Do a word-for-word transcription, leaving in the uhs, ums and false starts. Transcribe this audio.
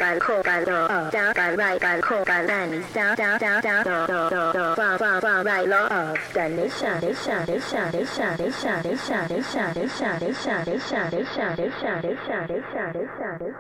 敢扣敢的加敢 right 敢扣敢按加加加加的的的的放放放 right 了敢留下留下留下留下留下留下留下留下留下留下留下留下留下留下留下留下留下